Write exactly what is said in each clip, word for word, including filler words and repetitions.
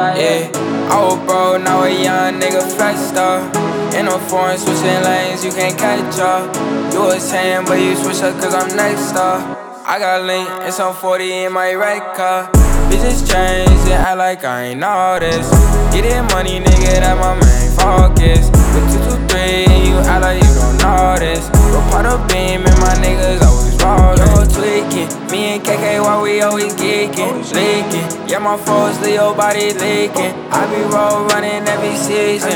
Yeah, I was broke, now a young nigga flexed up. In a foreign switching lanes, you can't catch up. You was saying, but you switch up cause I'm next up. I got link and some forty in my red car. Bitches change and act like I ain't all this. Get it money, nigga, that my main focus. With two two three and you act like you don't know this. Go part of beam and my niggas always rollin'. Yo, tweaking, me and K K, why we always geeking, leaking. Yeah, my foes, Leo body leaking. I be roll running every season,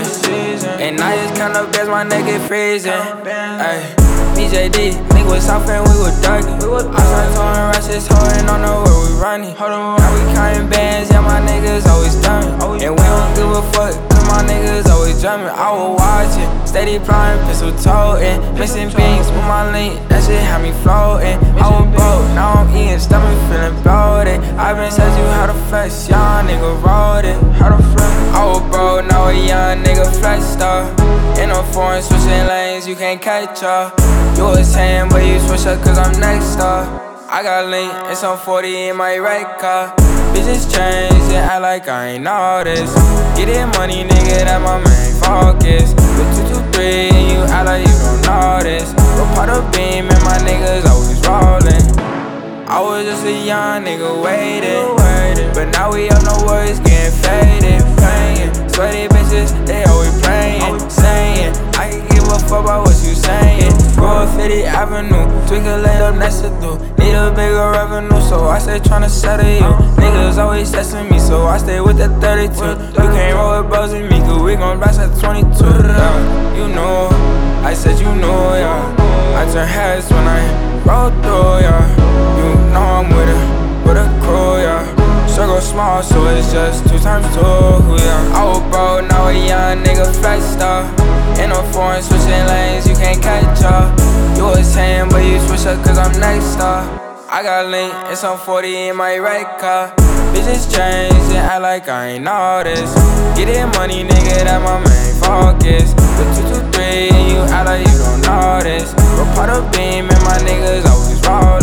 and I just count up as my nigga freezing. Ay, B J D, nigga was south and we was ducking. I started throwing rushes, holding on to where we running. Now we counting bands, yeah, my niggas always thumbing. And we don't give a fuck, cause my niggas always drumming. I was watching, steady plotting, pistol toting, missing beats with my link, that shit had me floating. I was broke, now I'm eating, stomach feeling bloated. I been said you how to flex, young nigga wrote it. How to flex? I was broke, now a young nigga flexed up. In a foreign switching lanes, you can't catch up. You was saying, but you switch up cause I'm next up. I got link and some forty in my red car. Bitches change and act like I ain't all this. Get it money, nigga, that my main focus. With two two three and you act like you don't know this. Go part of beam and my niggas always rollin'. I was just a young nigga waiting, but now we up, no worries, getting faded, playing. Sweaty bitches, they always playing, saying I can give a fuck about what you saying. Go fifty Avenue, tweak a lane up next to do. Need a bigger revenue, so I stay tryna settle you. Niggas always testing me, so I stay with that thirty-two. You can't roll with bros with me, cause we gon' blast at twenty-two. Yeah, you know, I said you know, yeah. I turn heads when I roll through, yeah. You know I'm with a, with a crew, yeah. Circle small, so it's just two times two, yeah. I was broke, now a young nigga flexed up. In a foreign switching lanes, you can't catch up. You was saying, but you switch up cause I'm next up. I got link and some forty in my red car. Bitches change and act like I ain't all this. Get it money, nigga, that my main focus. With two two three and you act like you don't know this. Go part of beam and my niggas always roll.